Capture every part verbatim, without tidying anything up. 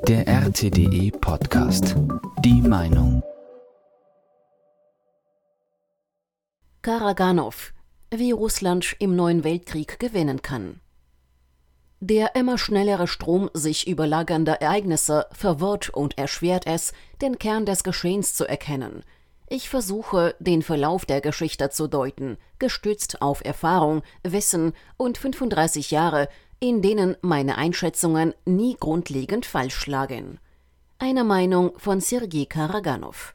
Der R T D E Podcast. Die Meinung. Karaganow. Wie Russland im neuen Weltkrieg gewinnen kann. Der immer schnellere Strom sich überlagernder Ereignisse verwirrt und erschwert es, den Kern des Geschehens zu erkennen. Ich versuche, den Verlauf der Geschichte zu deuten, gestützt auf Erfahrung, Wissen und fünfunddreißig Jahre, in denen meine Einschätzungen nie grundlegend falsch lagen. Eine Meinung von Sergei Karaganow.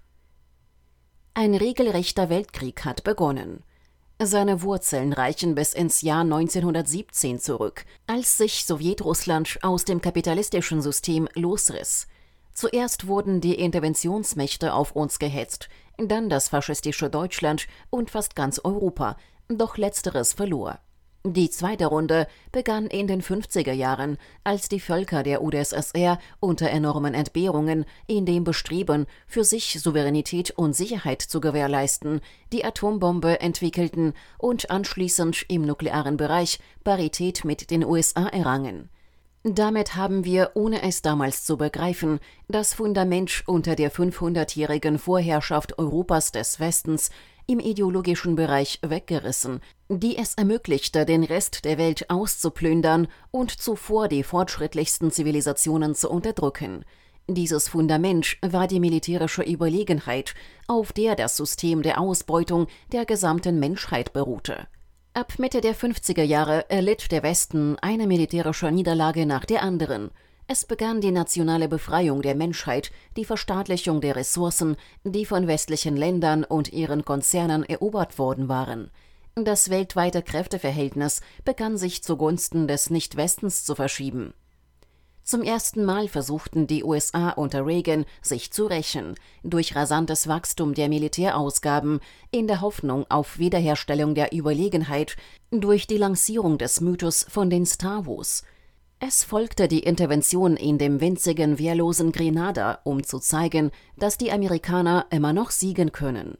Ein regelrechter Weltkrieg hat begonnen. Seine Wurzeln reichen bis ins Jahr neunzehnhundertsiebzehn zurück, als sich Sowjetrussland aus dem kapitalistischen System losriss. Zuerst wurden die Interventionsmächte auf uns gehetzt, dann das faschistische Deutschland und fast ganz Europa, doch letzteres verlor. Die zweite Runde begann in den fünfziger Jahren, als die Völker der U d S S R unter enormen Entbehrungen in dem Bestreben, für sich Souveränität und Sicherheit zu gewährleisten, die Atombombe entwickelten und anschließend im nuklearen Bereich Parität mit den U S A errangen. Damit haben wir, ohne es damals zu begreifen, das Fundament unter der fünfhundertjährigen Vorherrschaft Europas des Westens im ideologischen Bereich weggerissen, die es ermöglichte, den Rest der Welt auszuplündern und zuvor die fortschrittlichsten Zivilisationen zu unterdrücken. Dieses Fundament war die militärische Überlegenheit, auf der das System der Ausbeutung der gesamten Menschheit beruhte. Ab Mitte der fünfziger Jahre erlitt der Westen eine militärische Niederlage nach der anderen. Es begann die nationale Befreiung der Menschheit, die Verstaatlichung der Ressourcen, die von westlichen Ländern und ihren Konzernen erobert worden waren. Das weltweite Kräfteverhältnis begann sich zugunsten des Nicht-Westens zu verschieben. Zum ersten Mal versuchten die U S A unter Reagan, sich zu rächen, durch rasantes Wachstum der Militärausgaben, in der Hoffnung auf Wiederherstellung der Überlegenheit, durch die Lancierung des Mythos von den Star Wars. Es folgte die Intervention in dem winzigen, wehrlosen Grenada, um zu zeigen, dass die Amerikaner immer noch siegen können.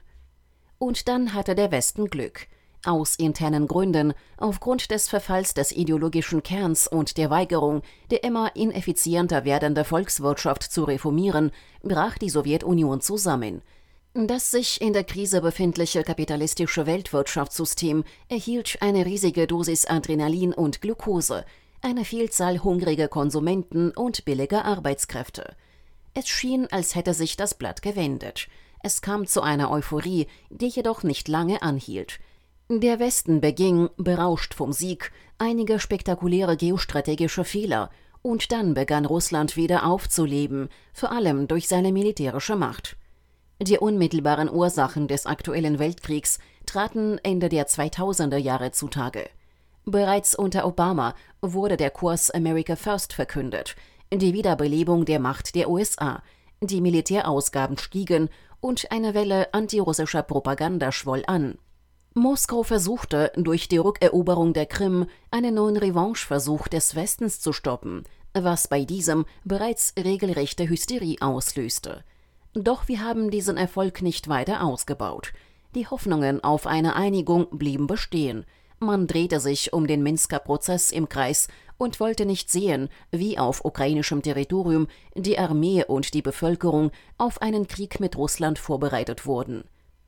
Und dann hatte der Westen Glück. Aus internen Gründen, aufgrund des Verfalls des ideologischen Kerns und der Weigerung, der immer ineffizienter werdende Volkswirtschaft zu reformieren, brach die Sowjetunion zusammen. Das sich in der Krise befindliche kapitalistische Weltwirtschaftssystem erhielt eine riesige Dosis Adrenalin und Glucose, eine Vielzahl hungriger Konsumenten und billiger Arbeitskräfte. Es schien, als hätte sich das Blatt gewendet. Es kam zu einer Euphorie, die jedoch nicht lange anhielt. Der Westen beging, berauscht vom Sieg, einige spektakuläre geostrategische Fehler, und dann begann Russland wieder aufzuleben, vor allem durch seine militärische Macht. Die unmittelbaren Ursachen des aktuellen Weltkriegs traten Ende der zweitausender Jahre zutage. Bereits unter Obama wurde der Kurs America First verkündet, die Wiederbelebung der Macht der U S A, die Militärausgaben stiegen und eine Welle antirussischer Propaganda schwoll an. Moskau versuchte, durch die Rückeroberung der Krim einen neuen Revancheversuch des Westens zu stoppen, was bei diesem bereits regelrechte Hysterie auslöste. Doch wir haben diesen Erfolg nicht weiter ausgebaut. Die Hoffnungen auf eine Einigung blieben bestehen. Man drehte sich um den Minsker Prozess im Kreis und wollte nicht sehen, wie auf ukrainischem Territorium die Armee und die Bevölkerung auf einen Krieg mit Russland vorbereitet wurden.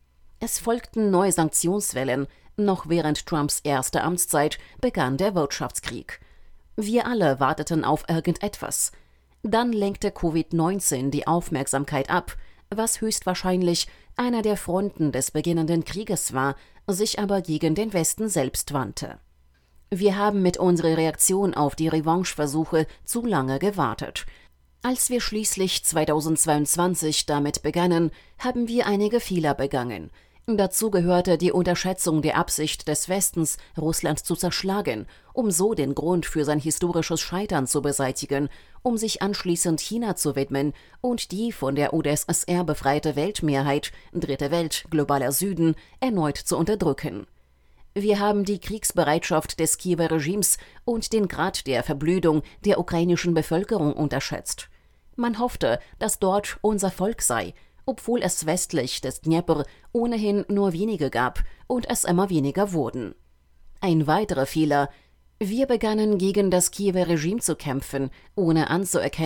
Es folgten neue Sanktionswellen. Noch während Trumps erster Amtszeit begann der Wirtschaftskrieg. Wir alle warteten auf irgendetwas. Dann lenkte Covid neunzehn die Aufmerksamkeit ab, was höchstwahrscheinlich einer der Fronten des beginnenden Krieges war, sich aber gegen den Westen selbst wandte. Wir haben mit unserer Reaktion auf die Revancheversuche zu lange gewartet. Als wir schließlich zweitausendzweiundzwanzig damit begannen, haben wir einige Fehler begangen. Dazu gehörte die Unterschätzung der Absicht des Westens, Russland zu zerschlagen, um so den Grund für sein historisches Scheitern zu beseitigen, um sich anschließend China zu widmen und die von der U d S S R befreite Weltmehrheit, Dritte Welt, globaler Süden, erneut zu unterdrücken. Wir haben die Kriegsbereitschaft des Kiewer Regimes und den Grad der Verblödung der ukrainischen Bevölkerung unterschätzt. Man hoffte, dass dort unser Volk sei, obwohl es westlich des Dnepr ohnehin nur wenige gab und es immer weniger wurden. Ein weiterer Fehler: Wir begannen gegen das Kiewer Regime zu kämpfen, ohne anzuerkennen,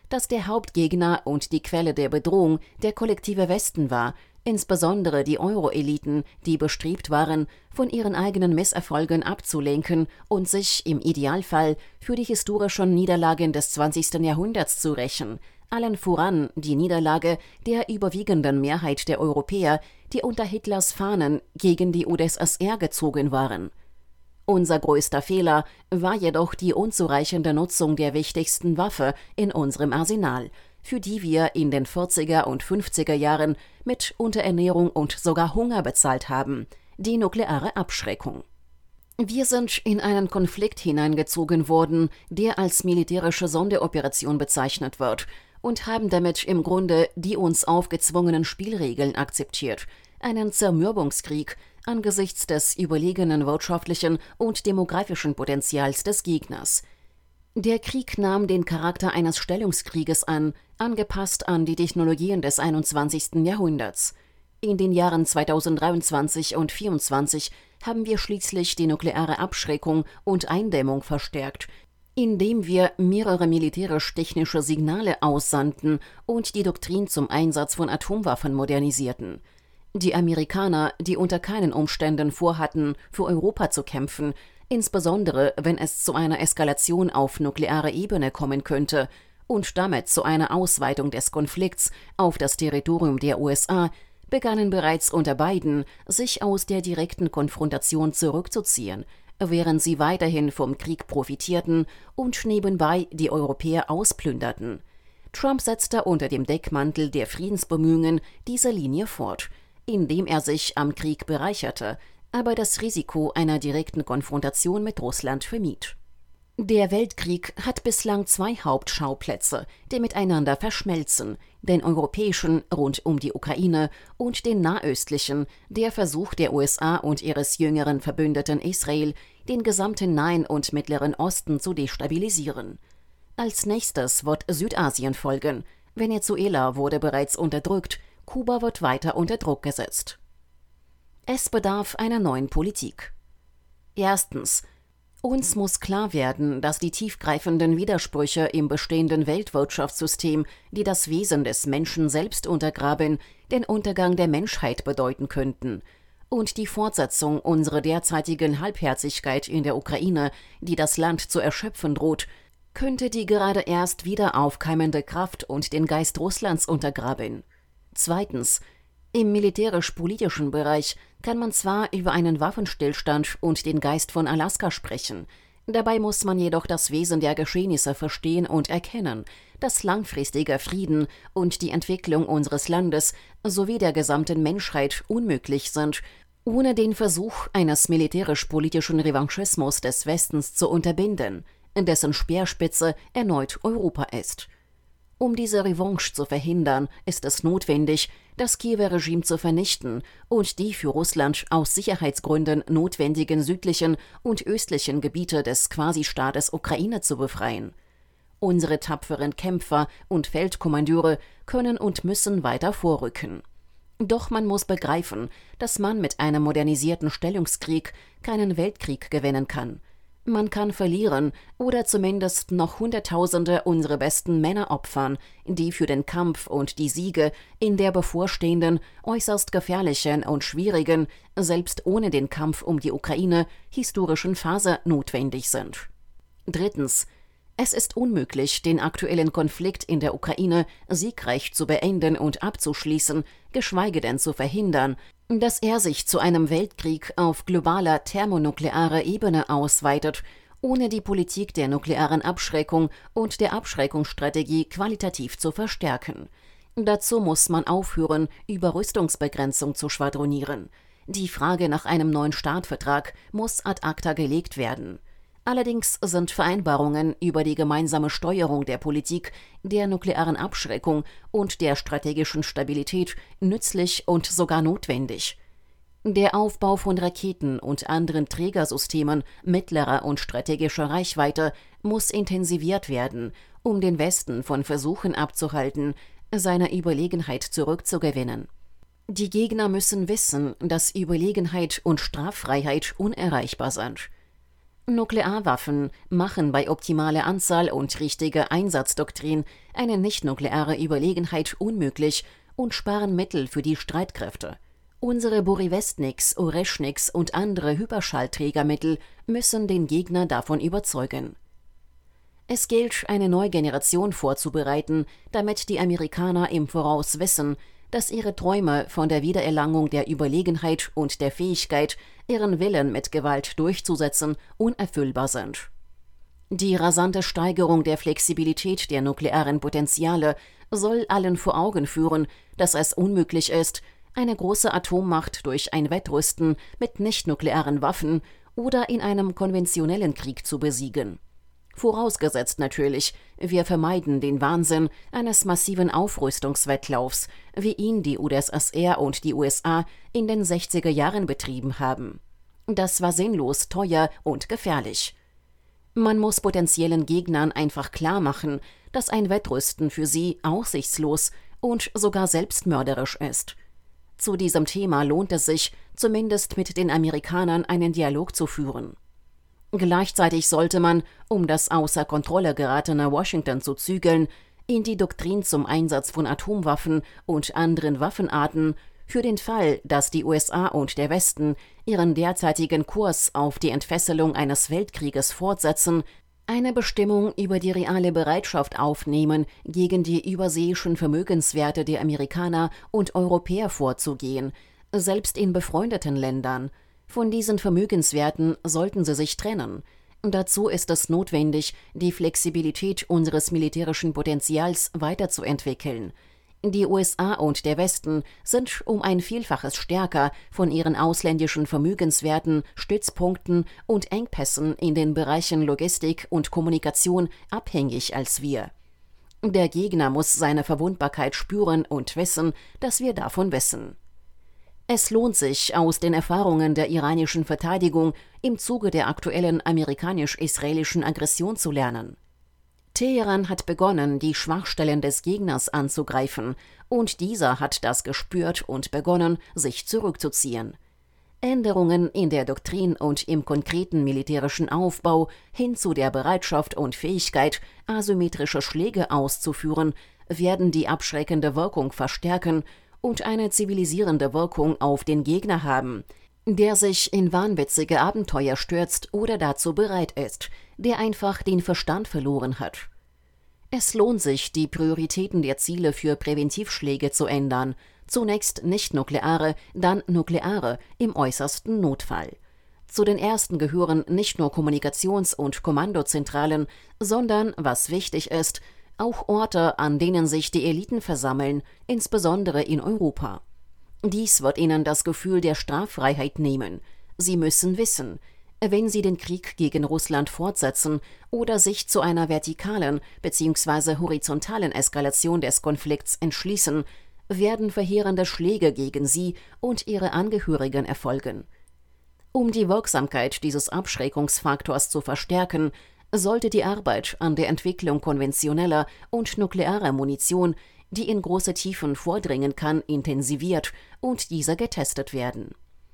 dass der Hauptgegner und die Quelle der Bedrohung der kollektive Westen war, insbesondere die Euro-Eliten, die bestrebt waren, von ihren eigenen Misserfolgen abzulenken und sich im Idealfall für die historischen Niederlagen des zwanzigsten Jahrhunderts zu rächen, allen voran die Niederlage der überwiegenden Mehrheit der Europäer, die unter Hitlers Fahnen gegen die U d S S R gezogen waren. Unser größter Fehler war jedoch die unzureichende Nutzung der wichtigsten Waffe in unserem Arsenal, für die wir in den vierziger und fünfziger Jahren mit Unterernährung und sogar Hunger bezahlt haben, die nukleare Abschreckung. Wir sind in einen Konflikt hineingezogen worden, der als militärische Sonderoperation bezeichnet wird, und haben damit im Grunde die uns aufgezwungenen Spielregeln akzeptiert, einen Zermürbungskrieg angesichts des überlegenen wirtschaftlichen und demografischen Potenzials des Gegners. Der Krieg nahm den Charakter eines Stellungskrieges an, angepasst an die Technologien des einundzwanzigsten Jahrhunderts. In den Jahren zweitausenddreiundzwanzig und zweitausendvierundzwanzig haben wir schließlich die nukleare Abschreckung und Eindämmung verstärkt, indem wir mehrere militärisch-technische Signale aussandten und die Doktrin zum Einsatz von Atomwaffen modernisierten. Die Amerikaner, die unter keinen Umständen vorhatten, für Europa zu kämpfen, insbesondere wenn es zu einer Eskalation auf nuklearer Ebene kommen könnte und damit zu einer Ausweitung des Konflikts auf das Territorium der U S A, begannen bereits unter Biden, sich aus der direkten Konfrontation zurückzuziehen, während sie weiterhin vom Krieg profitierten und nebenbei die Europäer ausplünderten. Trump setzte unter dem Deckmantel der Friedensbemühungen diese Linie fort, indem er sich am Krieg bereicherte, aber das Risiko einer direkten Konfrontation mit Russland vermied. Der Weltkrieg hat bislang zwei Hauptschauplätze, die miteinander verschmelzen, den europäischen rund um die Ukraine und den nahöstlichen, der Versuch der U S A und ihres jüngeren Verbündeten Israel, den gesamten Nahen und Mittleren Osten zu destabilisieren. Als nächstes wird Südasien folgen. Venezuela wurde bereits unterdrückt, Kuba wird weiter unter Druck gesetzt. Es bedarf einer neuen Politik. Erstens. Uns muss klar werden, dass die tiefgreifenden Widersprüche im bestehenden Weltwirtschaftssystem, die das Wesen des Menschen selbst untergraben, den Untergang der Menschheit bedeuten könnten. Und die Fortsetzung unserer derzeitigen Halbherzigkeit in der Ukraine, die das Land zu erschöpfen droht, könnte die gerade erst wieder aufkeimende Kraft und den Geist Russlands untergraben. Zweitens. Im militärisch-politischen Bereich kann man zwar über einen Waffenstillstand und den Geist von Alaska sprechen, dabei muss man jedoch das Wesen der Geschehnisse verstehen und erkennen, dass langfristiger Frieden und die Entwicklung unseres Landes sowie der gesamten Menschheit unmöglich sind, ohne den Versuch eines militärisch-politischen Revanchismus des Westens zu unterbinden, dessen Speerspitze erneut Europa ist. Um diese Revanche zu verhindern, ist es notwendig, das Kiewer Regime zu vernichten und die für Russland aus Sicherheitsgründen notwendigen südlichen und östlichen Gebiete des Quasi-Staates Ukraine zu befreien. Unsere tapferen Kämpfer und Feldkommandeure können und müssen weiter vorrücken. Doch man muss begreifen, dass man mit einem modernisierten Stellungskrieg keinen Weltkrieg gewinnen kann. Man kann verlieren oder zumindest noch Hunderttausende unserer besten Männer opfern, die für den Kampf und die Siege in der bevorstehenden, äußerst gefährlichen und schwierigen, selbst ohne den Kampf um die Ukraine, historischen Phase notwendig sind. Drittens. Es ist unmöglich, den aktuellen Konflikt in der Ukraine siegreich zu beenden und abzuschließen, geschweige denn zu verhindern, dass er sich zu einem Weltkrieg auf globaler thermonuklearer Ebene ausweitet, ohne die Politik der nuklearen Abschreckung und der Abschreckungsstrategie qualitativ zu verstärken. Dazu muss man aufhören, über Rüstungsbegrenzung zu schwadronieren. Die Frage nach einem neuen Startvertrag muss ad acta gelegt werden. Allerdings sind Vereinbarungen über die gemeinsame Steuerung der Politik, der nuklearen Abschreckung und der strategischen Stabilität nützlich und sogar notwendig. Der Aufbau von Raketen und anderen Trägersystemen mittlerer und strategischer Reichweite muss intensiviert werden, um den Westen von Versuchen abzuhalten, seine Überlegenheit zurückzugewinnen. Die Gegner müssen wissen, dass Überlegenheit und Straffreiheit unerreichbar sind. Nuklearwaffen machen bei optimaler Anzahl und richtiger Einsatzdoktrin eine nichtnukleare Überlegenheit unmöglich und sparen Mittel für die Streitkräfte. Unsere Burevestniks, Oreschniks und andere Hyperschallträgermittel müssen den Gegner davon überzeugen. Es gilt, eine neue Generation vorzubereiten, damit die Amerikaner im Voraus wissen, dass ihre Träume von der Wiedererlangung der Überlegenheit und der Fähigkeit, ihren Willen mit Gewalt durchzusetzen, unerfüllbar sind. Die rasante Steigerung der Flexibilität der nuklearen Potenziale soll allen vor Augen führen, dass es unmöglich ist, eine große Atommacht durch ein Wettrüsten mit nichtnuklearen Waffen oder in einem konventionellen Krieg zu besiegen. Vorausgesetzt natürlich, wir vermeiden den Wahnsinn eines massiven Aufrüstungswettlaufs, wie ihn die U d S S R und die U S A in den sechziger Jahren betrieben haben. Das war sinnlos, teuer und gefährlich. Man muss potenziellen Gegnern einfach klarmachen, dass ein Wettrüsten für sie aussichtslos und sogar selbstmörderisch ist. Zu diesem Thema lohnt es sich, zumindest mit den Amerikanern einen Dialog zu führen. Gleichzeitig sollte man, um das außer Kontrolle geratene Washington zu zügeln, in die Doktrin zum Einsatz von Atomwaffen und anderen Waffenarten für den Fall, dass die U S A und der Westen ihren derzeitigen Kurs auf die Entfesselung eines Weltkrieges fortsetzen, eine Bestimmung über die reale Bereitschaft aufnehmen, gegen die überseeischen Vermögenswerte der Amerikaner und Europäer vorzugehen, selbst in befreundeten Ländern. Von diesen Vermögenswerten sollten sie sich trennen. Dazu ist es notwendig, die Flexibilität unseres militärischen Potenzials weiterzuentwickeln. Die U S A und der Westen sind um ein Vielfaches stärker von ihren ausländischen Vermögenswerten, Stützpunkten und Engpässen in den Bereichen Logistik und Kommunikation abhängig als wir. Der Gegner muss seine Verwundbarkeit spüren und wissen, dass wir davon wissen. Es lohnt sich, aus den Erfahrungen der iranischen Verteidigung im Zuge der aktuellen amerikanisch-israelischen Aggression zu lernen. Teheran hat begonnen, die Schwachstellen des Gegners anzugreifen, und dieser hat das gespürt und begonnen, sich zurückzuziehen. Änderungen in der Doktrin und im konkreten militärischen Aufbau hin zu der Bereitschaft und Fähigkeit, asymmetrische Schläge auszuführen, werden die abschreckende Wirkung verstärken und eine zivilisierende Wirkung auf den Gegner haben, der sich in wahnwitzige Abenteuer stürzt oder dazu bereit ist, der einfach den Verstand verloren hat. Es lohnt sich, die Prioritäten der Ziele für Präventivschläge zu ändern, zunächst nicht-nukleare, dann nukleare, im äußersten Notfall. Zu den ersten gehören nicht nur Kommunikations- und Kommandozentralen, sondern, was wichtig ist, auch Orte, an denen sich die Eliten versammeln, insbesondere in Europa. Dies wird ihnen das Gefühl der Straffreiheit nehmen. Sie müssen wissen, wenn sie den Krieg gegen Russland fortsetzen oder sich zu einer vertikalen bzw. horizontalen Eskalation des Konflikts entschließen, werden verheerende Schläge gegen sie und ihre Angehörigen erfolgen. Um die Wirksamkeit dieses Abschreckungsfaktors zu verstärken, sollte die Arbeit an der Entwicklung konventioneller und nuklearer Munition, die in große Tiefen vordringen kann, intensiviert und diese getestet werden.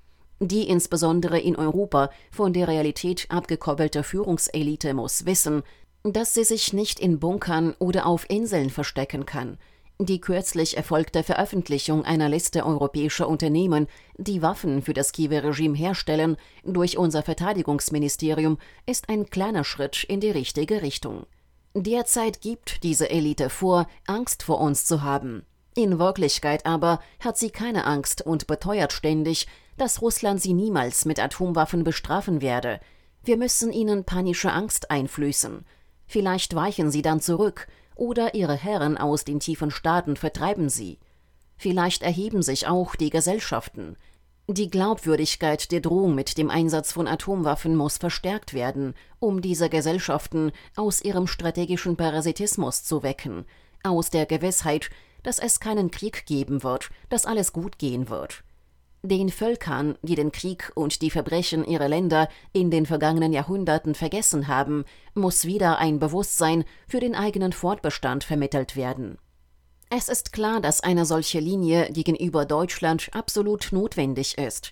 Die insbesondere in Europa von der Realität abgekoppelte Führungselite muss wissen, dass sie sich nicht in Bunkern oder auf Inseln verstecken kann. Die kürzlich erfolgte Veröffentlichung einer Liste europäischer Unternehmen, die Waffen für das Kiewer-Regime herstellen, durch unser Verteidigungsministerium, ist ein kleiner Schritt in die richtige Richtung. Derzeit gibt diese Elite vor, Angst vor uns zu haben. In Wirklichkeit aber hat sie keine Angst und beteuert ständig, dass Russland sie niemals mit Atomwaffen bestrafen werde. Wir müssen ihnen panische Angst einflößen. Vielleicht weichen sie dann zurück, oder ihre Herren aus den tiefen Staaten vertreiben sie. Vielleicht erheben sich auch die Gesellschaften. Die Glaubwürdigkeit der Drohung mit dem Einsatz von Atomwaffen muss verstärkt werden, um diese Gesellschaften aus ihrem strategischen Parasitismus zu wecken, aus der Gewissheit, dass es keinen Krieg geben wird, dass alles gut gehen wird. Den Völkern, die den Krieg und die Verbrechen ihrer Länder in den vergangenen Jahrhunderten vergessen haben, muss wieder ein Bewusstsein für den eigenen Fortbestand vermittelt werden. Es ist klar, dass eine solche Linie gegenüber Deutschland absolut notwendig ist.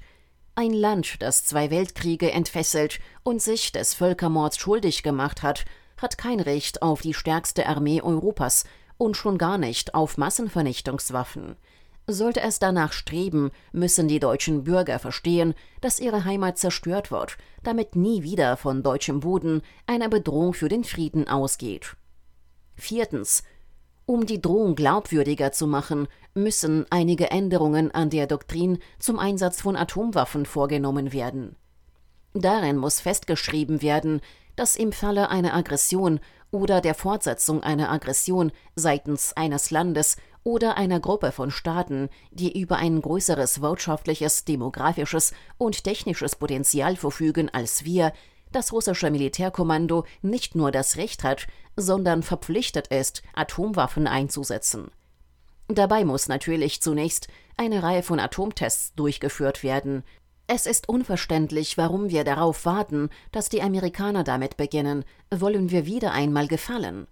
Ein Land, das zwei Weltkriege entfesselt und sich des Völkermords schuldig gemacht hat, hat kein Recht auf die stärkste Armee Europas und schon gar nicht auf Massenvernichtungswaffen. Sollte es danach streben, müssen die deutschen Bürger verstehen, dass ihre Heimat zerstört wird, damit nie wieder von deutschem Boden eine Bedrohung für den Frieden ausgeht. Viertens. Um die Drohung glaubwürdiger zu machen, müssen einige Änderungen an der Doktrin zum Einsatz von Atomwaffen vorgenommen werden. Darin muss festgeschrieben werden, dass im Falle einer Aggression oder der Fortsetzung einer Aggression seitens eines Landes oder einer Gruppe von Staaten, die über ein größeres wirtschaftliches, demografisches und technisches Potenzial verfügen als wir, das russische Militärkommando nicht nur das Recht hat, sondern verpflichtet ist, Atomwaffen einzusetzen. Dabei muss natürlich zunächst eine Reihe von Atomtests durchgeführt werden. Es ist unverständlich, warum wir darauf warten, dass die Amerikaner damit beginnen. Wollen wir wieder einmal gefallen?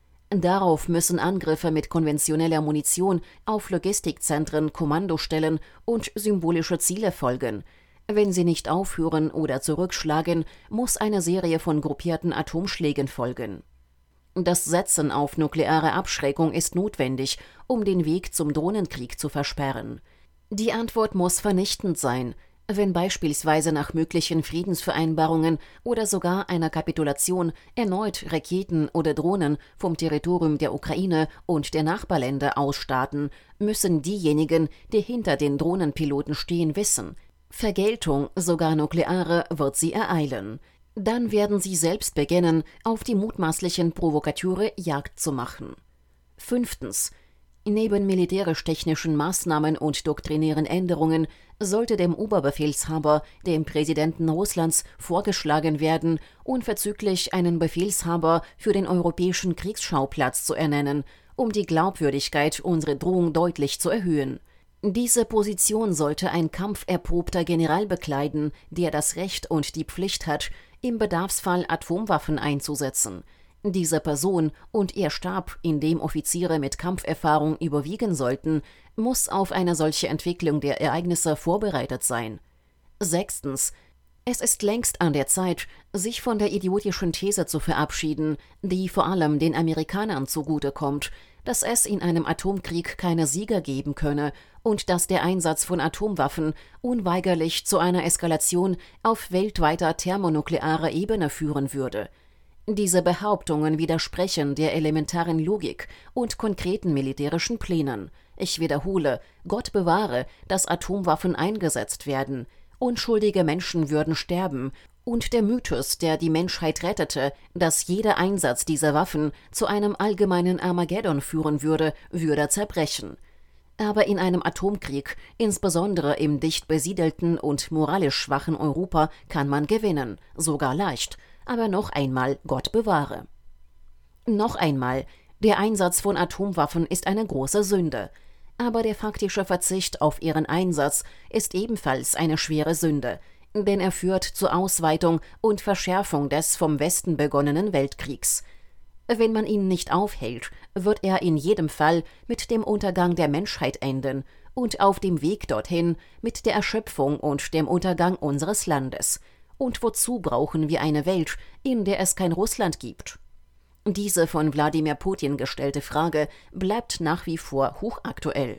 Darauf müssen Angriffe mit konventioneller Munition auf Logistikzentren, Kommandostellen und symbolische Ziele folgen. Wenn sie nicht aufhören oder zurückschlagen, muss eine Serie von gruppierten Atomschlägen folgen. Das Setzen auf nukleare Abschreckung ist notwendig, um den Weg zum Drohnenkrieg zu versperren. Die Antwort muss vernichtend sein. Wenn beispielsweise nach möglichen Friedensvereinbarungen oder sogar einer Kapitulation erneut Raketen oder Drohnen vom Territorium der Ukraine und der Nachbarländer ausstarten, müssen diejenigen, die hinter den Drohnenpiloten stehen, wissen: Vergeltung, sogar nukleare, wird sie ereilen. Dann werden sie selbst beginnen, auf die mutmaßlichen Provokateure Jagd zu machen. Fünftens. Neben militärisch-technischen Maßnahmen und doktrinären Änderungen sollte dem Oberbefehlshaber, dem Präsidenten Russlands, vorgeschlagen werden, unverzüglich einen Befehlshaber für den europäischen Kriegsschauplatz zu ernennen, um die Glaubwürdigkeit unserer Drohung deutlich zu erhöhen. Diese Position sollte ein kampferprobter General bekleiden, der das Recht und die Pflicht hat, im Bedarfsfall Atomwaffen einzusetzen. Diese Person und ihr Stab, in dem Offiziere mit Kampferfahrung überwiegen sollten, muss auf eine solche Entwicklung der Ereignisse vorbereitet sein. Sechstens. Es ist längst an der Zeit, sich von der idiotischen These zu verabschieden, die vor allem den Amerikanern zugutekommt, dass es in einem Atomkrieg keine Sieger geben könne und dass der Einsatz von Atomwaffen unweigerlich zu einer Eskalation auf weltweiter thermonuklearer Ebene führen würde. Diese Behauptungen widersprechen der elementaren Logik und konkreten militärischen Plänen. Ich wiederhole, Gott bewahre, dass Atomwaffen eingesetzt werden. Unschuldige Menschen würden sterben. Und der Mythos, der die Menschheit rettete, dass jeder Einsatz dieser Waffen zu einem allgemeinen Armageddon führen würde, würde zerbrechen. Aber in einem Atomkrieg, insbesondere im dicht besiedelten und moralisch schwachen Europa, kann man gewinnen, sogar leicht. Aber noch einmal, Gott bewahre. Noch einmal, der Einsatz von Atomwaffen ist eine große Sünde. Aber der faktische Verzicht auf ihren Einsatz ist ebenfalls eine schwere Sünde, denn er führt zur Ausweitung und Verschärfung des vom Westen begonnenen Weltkriegs. Wenn man ihn nicht aufhält, wird er in jedem Fall mit dem Untergang der Menschheit enden und auf dem Weg dorthin mit der Erschöpfung und dem Untergang unseres Landes. Und wozu brauchen wir eine Welt, in der es kein Russland gibt? Diese von Wladimir Putin gestellte Frage bleibt nach wie vor hochaktuell.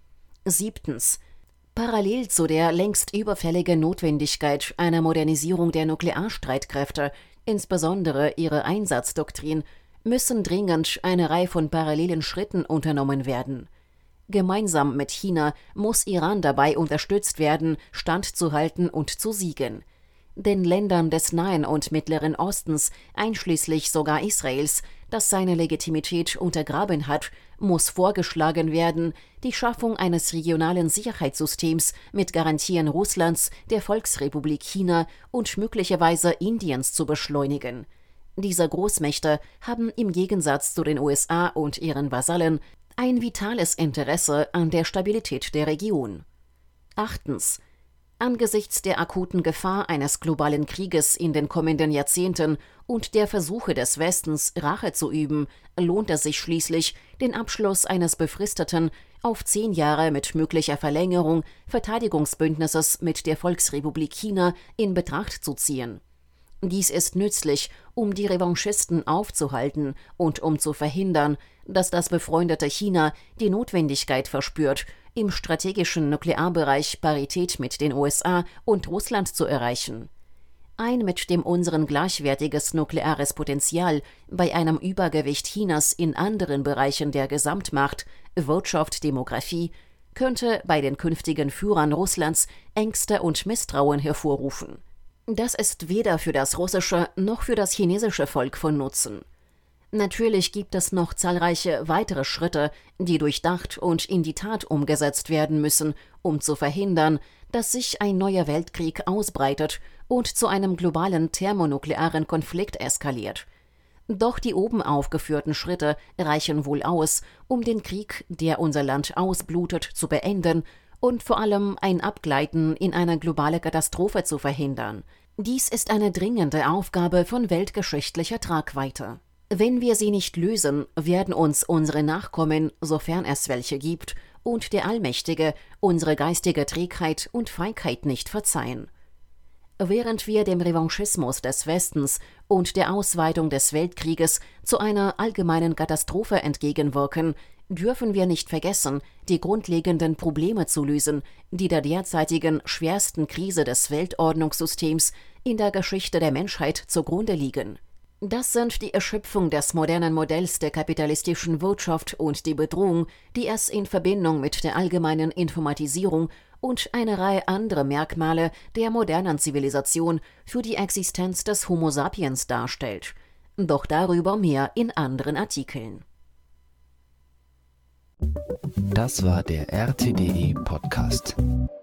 Siebtens. Parallel zu der längst überfälligen Notwendigkeit einer Modernisierung der Nuklearstreitkräfte, insbesondere ihrer Einsatzdoktrin, müssen dringend eine Reihe von parallelen Schritten unternommen werden. Gemeinsam mit China muss Iran dabei unterstützt werden, standzuhalten und zu siegen. Den Ländern des Nahen und Mittleren Ostens, einschließlich sogar Israels, das seine Legitimität untergraben hat, muss vorgeschlagen werden, die Schaffung eines regionalen Sicherheitssystems mit Garantien Russlands, der Volksrepublik China und möglicherweise Indiens zu beschleunigen. Diese Großmächte haben im Gegensatz zu den U S A und ihren Vasallen ein vitales Interesse an der Stabilität der Region. Achtens. Angesichts der akuten Gefahr eines globalen Krieges in den kommenden Jahrzehnten und der Versuche des Westens, Rache zu üben, lohnt es sich schließlich, den Abschluss eines befristeten, auf zehn Jahre mit möglicher Verlängerung Verteidigungsbündnisses mit der Volksrepublik China in Betracht zu ziehen. Dies ist nützlich, um die Revanchisten aufzuhalten und um zu verhindern, dass das befreundete China die Notwendigkeit verspürt, im strategischen Nuklearbereich Parität mit den U S A und Russland zu erreichen. Ein mit dem unseren gleichwertiges nukleares Potenzial bei einem Übergewicht Chinas in anderen Bereichen der Gesamtmacht, Wirtschaft, Demografie, könnte bei den künftigen Führern Russlands Ängste und Misstrauen hervorrufen. Das ist weder für das russische noch für das chinesische Volk von Nutzen. Natürlich gibt es noch zahlreiche weitere Schritte, die durchdacht und in die Tat umgesetzt werden müssen, um zu verhindern, dass sich ein neuer Weltkrieg ausbreitet und zu einem globalen thermonuklearen Konflikt eskaliert. Doch die oben aufgeführten Schritte reichen wohl aus, um den Krieg, der unser Land ausblutet, zu beenden und vor allem ein Abgleiten in eine globale Katastrophe zu verhindern. Dies ist eine dringende Aufgabe von weltgeschichtlicher Tragweite. Wenn wir sie nicht lösen, werden uns unsere Nachkommen, sofern es welche gibt, und der Allmächtige unsere geistige Trägheit und Feigheit nicht verzeihen. Während wir dem Revanchismus des Westens und der Ausweitung des Weltkrieges zu einer allgemeinen Katastrophe entgegenwirken, dürfen wir nicht vergessen, die grundlegenden Probleme zu lösen, die der derzeitigen schwersten Krise des Weltordnungssystems in der Geschichte der Menschheit zugrunde liegen. Das sind die Erschöpfung des modernen Modells der kapitalistischen Wirtschaft und die Bedrohung, die es in Verbindung mit der allgemeinen Informatisierung und eine Reihe anderer Merkmale der modernen Zivilisation für die Existenz des Homo sapiens darstellt. Doch darüber mehr in anderen Artikeln. Das war der R T D E Podcast.